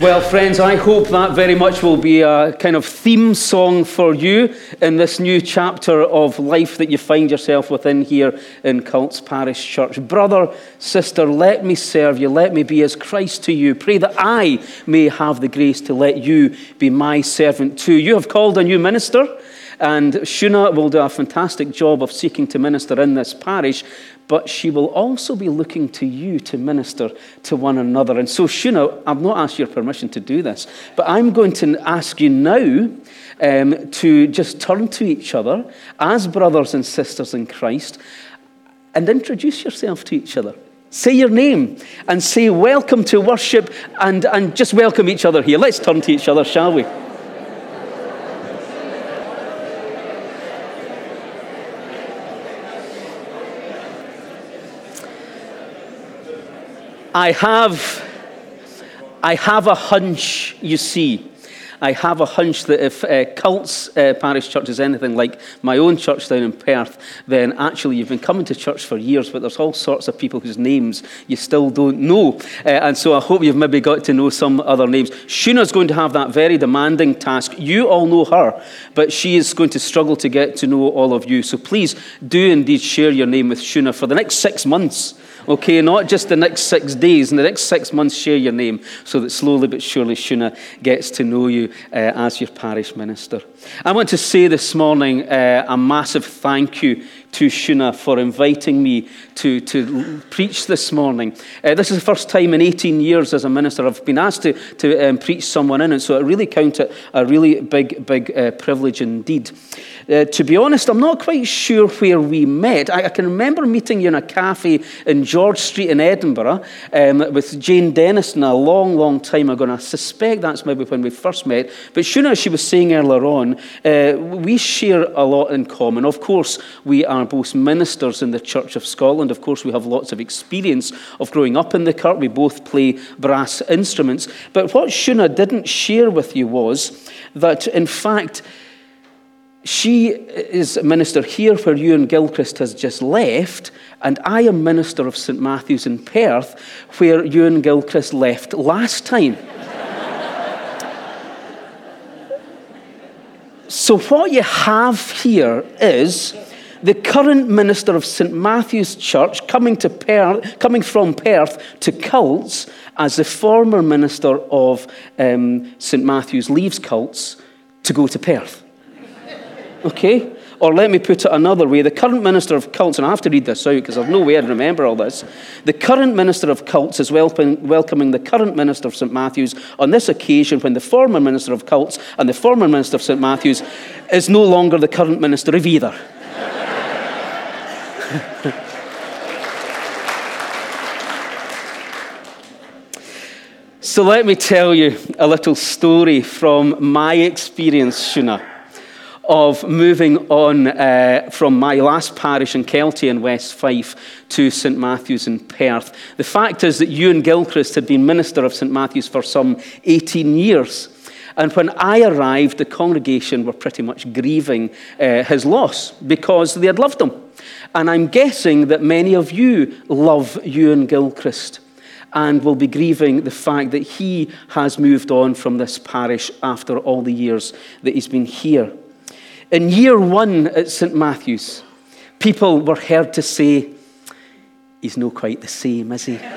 Well, friends, I hope that very much will be a kind of theme song for you in this new chapter of life that you find yourself within here in Cults Parish Church. Brother, sister, let me serve you. Let me be as Christ to you. Pray that I may have the grace to let you be my servant too. You have called a new minister, and Shuna will do a fantastic job of seeking to minister in this parish, but she will also be looking to you to minister to one another. And so, Shuna, I've not asked your permission to do this, but I'm going to ask you now to just turn to each other as brothers and sisters in Christ and introduce yourself to each other. Say your name and say welcome to worship and just welcome each other here. Let's turn to each other, shall we? I have a hunch, you see. I have a hunch that if Cults Parish Church is anything like my own church down in Perth, then actually you've been coming to church for years, but there's all sorts of people whose names you still don't know. And so I hope you've maybe got to know some other names. Shuna's going to have that very demanding task. You all know her, but she is going to struggle to get to know all of you. So please do indeed share your name with Shuna for the next 6 months. Okay, not just the next 6 days. In the next 6 months, share your name so that slowly but surely Shuna gets to know you as your parish minister. I want to say this morning a massive thank you to Shuna for inviting me to preach this morning. This is the first time in 18 years as a minister I've been asked to preach someone in, and so I really count it a really big privilege indeed. To be honest, I'm not quite sure where we met. I can remember meeting you in a cafe in George Street in Edinburgh with Jane Denniston a long time ago, and I suspect that's maybe when we first met. But Shuna, as she was saying earlier on, we share a lot in common. Of course, we are both ministers in the Church of Scotland. Of course, we have lots of experience of growing up in the kirk. We both play brass instruments. But what Shuna didn't share with you was that, in fact, she is a minister here where Ewan Gilchrist has just left, and I am minister of St. Matthew's in Perth, where Ewan Gilchrist left last time. So what you have here is the current minister of St. Matthew's Church coming from Perth to Cults as the former minister of St. Matthew's leaves Cults to go to Perth. Okay? Or let me put it another way. The current minister of Cults, and I have to read this out because I've no way to remember all this. The current minister of Cults is welcoming the current minister of St. Matthew's on this occasion when the former minister of Cults and the former minister of St. Matthew's is no longer the current minister of either. So let me tell you a little story from my experience, Shuna, of moving on from my last parish in Kelty in West Fife to St. Matthew's in Perth. The fact is that Ewan Gilchrist had been minister of St. Matthew's for some 18 years. And when I arrived, the congregation were pretty much grieving his loss because they had loved him. And I'm guessing that many of you love Ewan Gilchrist and will be grieving the fact that he has moved on from this parish after all the years that he's been here. In year 1 at St. Matthew's, people were heard to say, he's not quite the same, is he?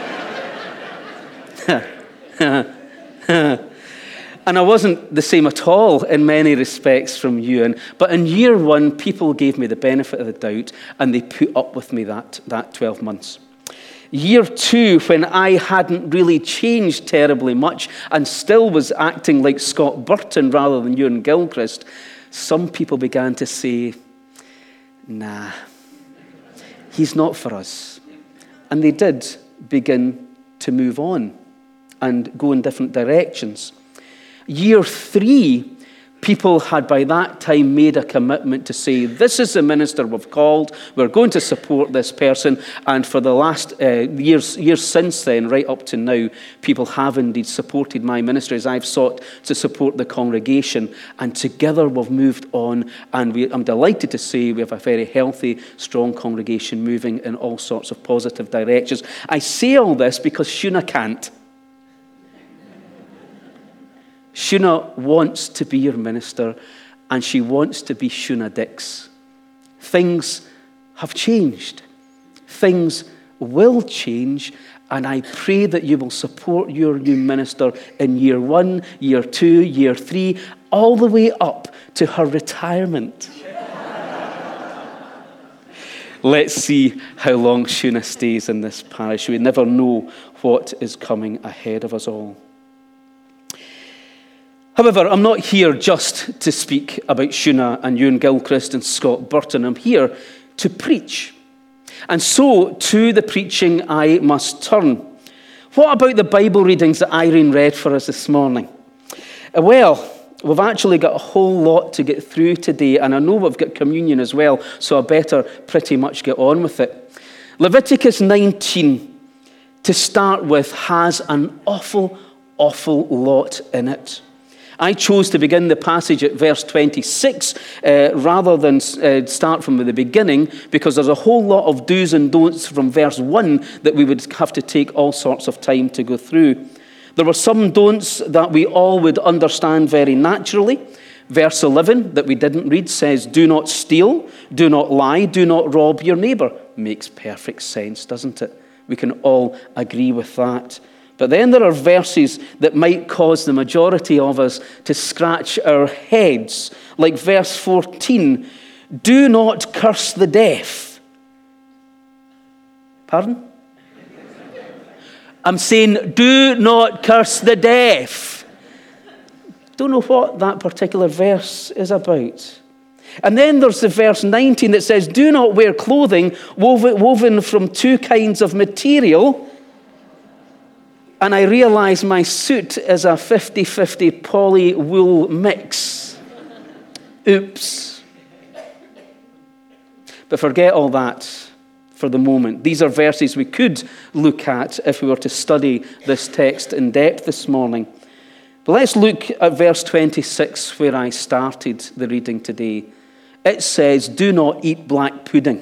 And I wasn't the same at all in many respects from Ewan. But in year 1, people gave me the benefit of the doubt and they put up with me that 12 months. Year 2, when I hadn't really changed terribly much and still was acting like Scott Burton rather than Ewan Gilchrist, some people began to say, nah, he's not for us. And they did begin to move on and go in different directions. Year 3, people had by that time made a commitment to say, this is the minister we've called, we're going to support this person. And for the last years since then, right up to now, people have indeed supported my ministry as I've sought to support the congregation. And together we've moved on, and I'm delighted to say we have a very healthy, strong congregation moving in all sorts of positive directions. I say all this because Shuna can't. Shuna wants to be your minister, and she wants to be Shuna Dix. Things have changed. Things will change, and I pray that you will support your new minister in year 1, year 2, year 3, all the way up to her retirement. Let's see how long Shuna stays in this parish. We never know what is coming ahead of us all. However, I'm not here just to speak about Shuna and Ewan Gilchrist and Scott Burton. I'm here to preach. And so, to the preaching I must turn. What about the Bible readings that Irene read for us this morning? Well, we've actually got a whole lot to get through today, and I know we've got communion as well, so I better pretty much get on with it. Leviticus 19, to start with, has an awful lot in it. I chose to begin the passage at verse 26 rather than start from the beginning, because there's a whole lot of do's and don'ts from verse 1 that we would have to take all sorts of time to go through. There were some don'ts that we all would understand very naturally. Verse 11 that we didn't read says, do not steal, do not lie, do not rob your neighbor. Makes perfect sense, doesn't it? We can all agree with that. But then there are verses that might cause the majority of us to scratch our heads. Like verse 14, do not curse the deaf. Pardon? I'm saying, do not curse the deaf. Don't know what that particular verse is about. And then there's the verse 19 that says, do not wear clothing woven from two kinds of material. And I realize my suit is a 50-50 poly wool mix. Oops. But forget all that for the moment. These are verses we could look at if we were to study this text in depth this morning. But let's look at verse 26 where I started the reading today. It says, do not eat black pudding.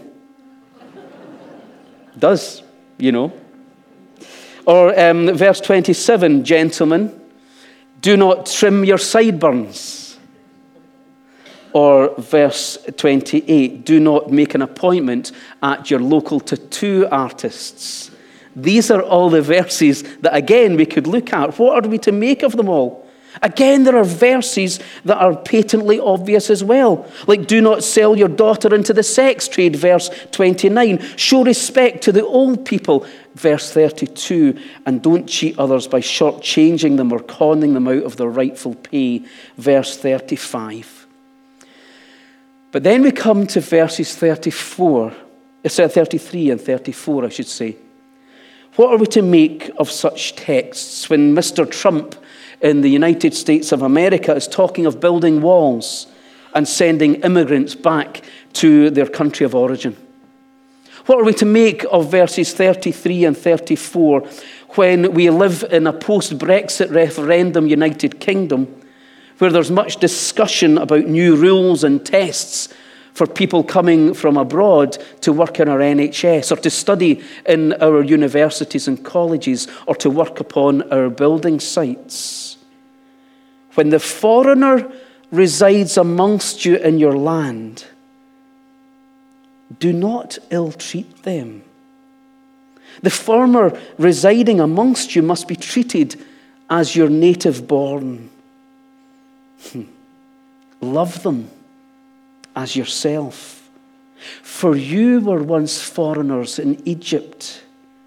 It does, you know. Or verse 27, gentlemen, do not trim your sideburns. Or verse 28, do not make an appointment at your local tattoo artists. These are all the verses that, again, we could look at. What are we to make of them all? Again, there are verses that are patently obvious as well. Like, do not sell your daughter into the sex trade, verse 29. Show respect to the old people, verse 32. And don't cheat others by shortchanging them or conning them out of their rightful pay, verse 35. But then we come to verses 33 and 34, I should say. What are we to make of such texts when Mr. Trump in the United States of America is talking of building walls and sending immigrants back to their country of origin? What are we to make of verses 33 and 34 when we live in a post-Brexit referendum United Kingdom where there's much discussion about new rules and tests for people coming from abroad to work in our NHS or to study in our universities and colleges or to work upon our building sites? When the foreigner resides amongst you in your land, do not ill-treat them. The foreigner residing amongst you must be treated as your native born. Love them as yourself. For you were once foreigners in Egypt.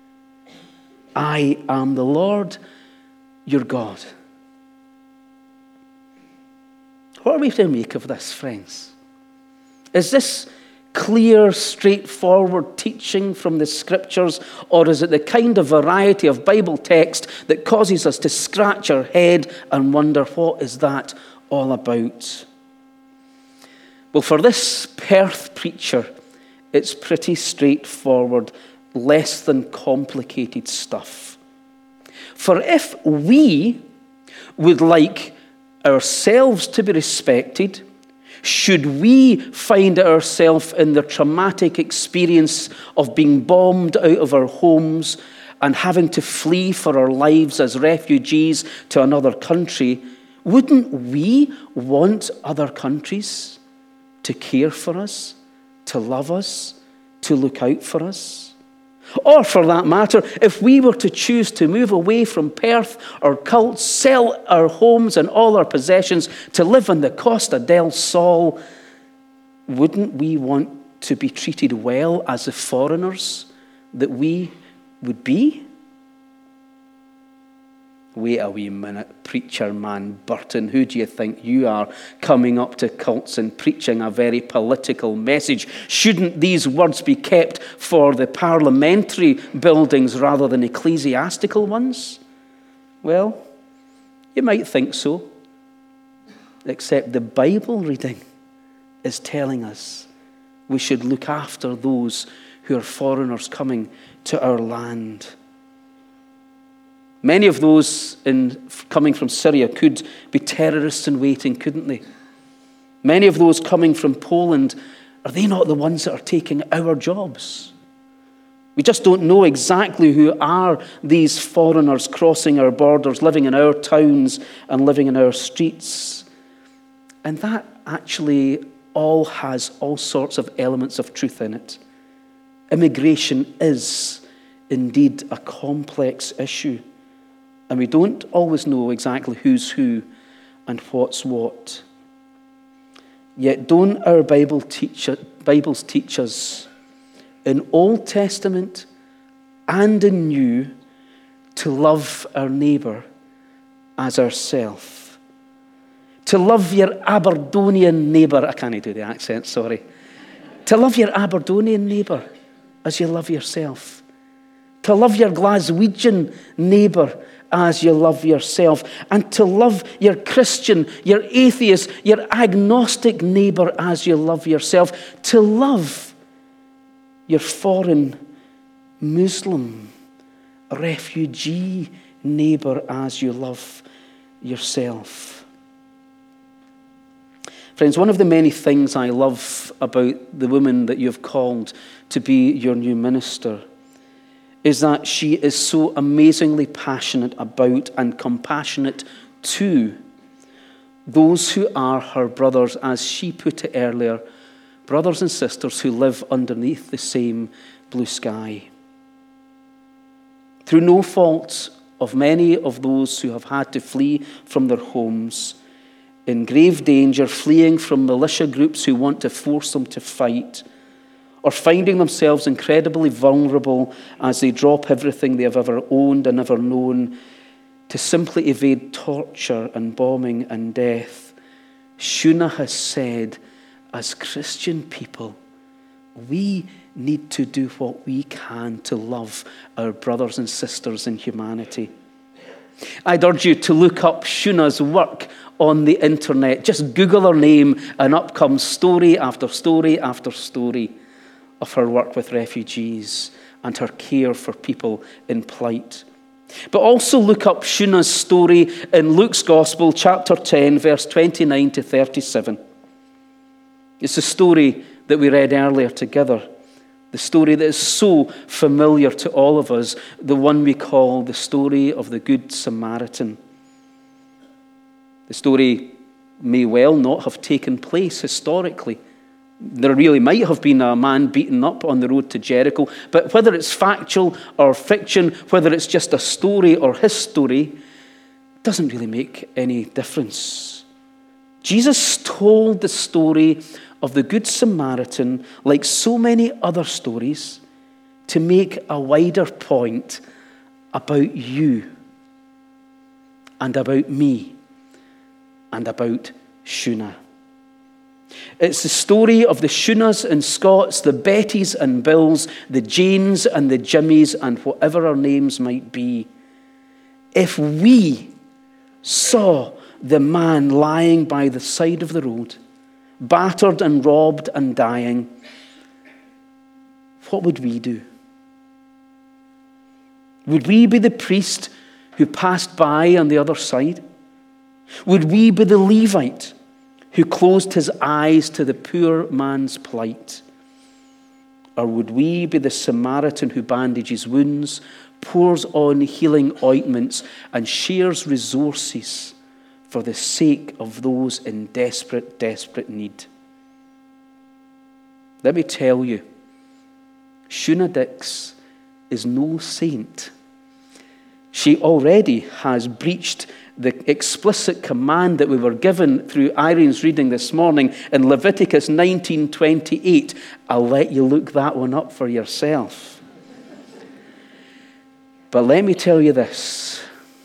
I am the Lord your God. What are we to make of this, friends? Is this clear, straightforward teaching from the Scriptures, or is it the kind of variety of Bible text that causes us to scratch our head and wonder, what is that all about? Well, for this Perth preacher, it's pretty straightforward, less than complicated stuff. For if we would like ourselves to be respected, should we find ourselves in the traumatic experience of being bombed out of our homes and having to flee for our lives as refugees to another country, wouldn't we want other countries to care for us, to love us, to look out for us? Or for that matter, if we were to choose to move away from Perth or Cults, sell our homes and all our possessions to live on the Costa del Sol, wouldn't we want to be treated well as the foreigners that we would be? Wait a wee minute, preacher man Burton. Who do you think you are, coming up to Cults and preaching a very political message? Shouldn't these words be kept for the parliamentary buildings rather than ecclesiastical ones? Well, you might think so, except the Bible reading is telling us we should look after those who are foreigners coming to our land. Many of those coming from Syria could be terrorists in waiting, couldn't they? Many of those coming from Poland, are they not the ones that are taking our jobs? We just don't know exactly who are these foreigners crossing our borders, living in our towns and living in our streets. And that actually all has all sorts of elements of truth in it. Immigration is indeed a complex issue. And we don't always know exactly who's who and what's what. Yet don't our Bibles teach us in Old Testament and in New to love our neighbour as ourself? To love your Aberdonian neighbour, I can't do the accent, sorry. To love your Aberdonian neighbour as you love yourself. To love your Glaswegian neighbour as you love yourself, and to love your Christian, your atheist, your agnostic neighbour as you love yourself, to love your foreign Muslim, refugee neighbour as you love yourself. Friends, one of the many things I love about the woman that you've called to be your new minister is that she is so amazingly passionate about and compassionate to those who are her brothers, as she put it earlier, brothers and sisters who live underneath the same blue sky. Through no fault of many of those who have had to flee from their homes, in grave danger, fleeing from militia groups who want to force them to fight, or finding themselves incredibly vulnerable as they drop everything they have ever owned and ever known to simply evade torture and bombing and death, Shuna has said, as Christian people, we need to do what we can to love our brothers and sisters in humanity. I'd urge you to look up Shuna's work on the internet. Just Google her name and up comes story after story after story of her work with refugees and her care for people in plight. But also look up Shuna's story in Luke's Gospel, chapter 10, verse 29 to 37. It's the story that we read earlier together, the story that is so familiar to all of us, the one we call the story of the Good Samaritan. The story may well not have taken place historically. There really might have been a man beaten up on the road to Jericho, but whether it's factual or fiction, whether it's just a story or history, doesn't really make any difference. Jesus told the story of the Good Samaritan, like so many other stories, to make a wider point about you and about me and about Shuna. It's the story of the Shunas and Scots, the Bettys and Bills, the Janes and the Jimmies, and whatever our names might be. If we saw the man lying by the side of the road, battered and robbed and dying, what would we do? Would we be the priest who passed by on the other side? Would we be the Levite who closed his eyes to the poor man's plight? Or would we be the Samaritan who bandages wounds, pours on healing ointments, and shares resources for the sake of those in desperate, desperate need. Let me tell you, Shuna Dix is no saint. She already has breached the explicit command that we were given through Irene's reading this morning in Leviticus 19:28. I'll let you look that one up for yourself. But let me tell you this.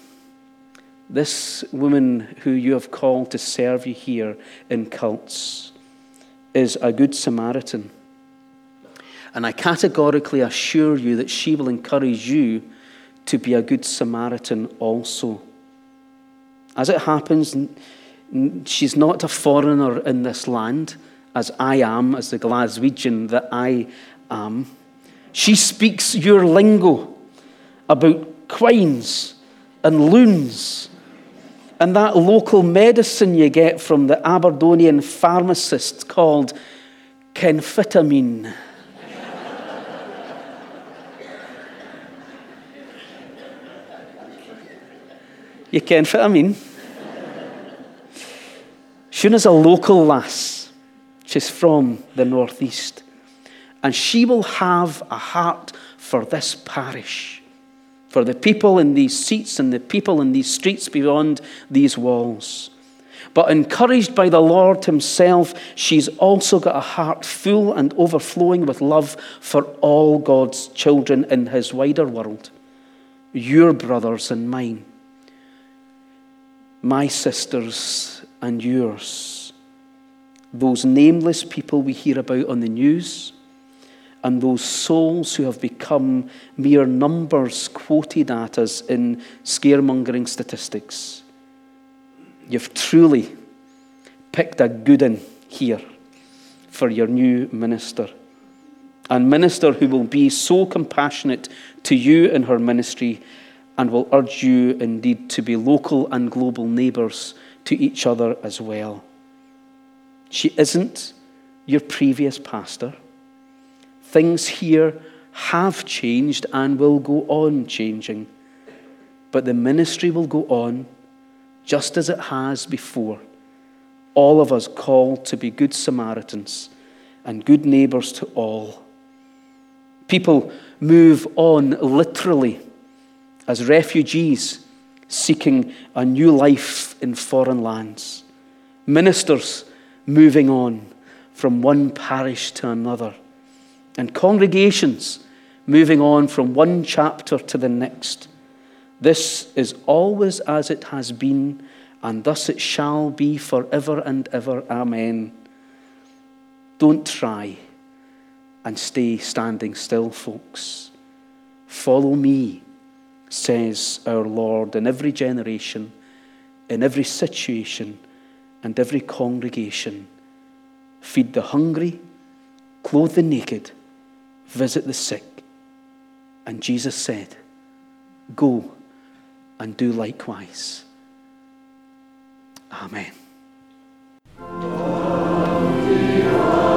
This woman who you have called to serve you here in Cults is a good Samaritan. And I categorically assure you that she will encourage you to be a good Samaritan also. As it happens, she's not a foreigner in this land, as I am, as the Glaswegian that I am. She speaks your lingo about quines and loons and that local medicine you get from the Aberdonian pharmacist called kenphytamine. You kenphytamine? Shuna's a local lass. She's from the northeast. And she will have a heart for this parish, for the people in these seats and the people in these streets beyond these walls. But encouraged by the Lord himself, she's also got a heart full and overflowing with love for all God's children in his wider world. Your brothers and mine. My sisters and yours. Those nameless people we hear about on the news, and those souls who have become mere numbers quoted at us in scaremongering statistics. You've truly picked a good one here for your new minister. A minister who will be so compassionate to you in her ministry and will urge you indeed to be local and global neighbours to each other as well. She isn't your previous pastor. Things here have changed and will go on changing. But the ministry will go on just as it has before. All of us called to be good Samaritans and good neighbours to all. People move on literally as refugees seeking a new life in foreign lands. Ministers moving on from one parish to another. And congregations moving on from one chapter to the next. This is always as it has been, and thus it shall be forever and ever. Amen. Don't try and stay standing still, folks. Follow me, says our Lord, in every generation, in every situation, and every congregation. Feed the hungry, clothe the naked, visit the sick. And Jesus said, go and do likewise. Amen.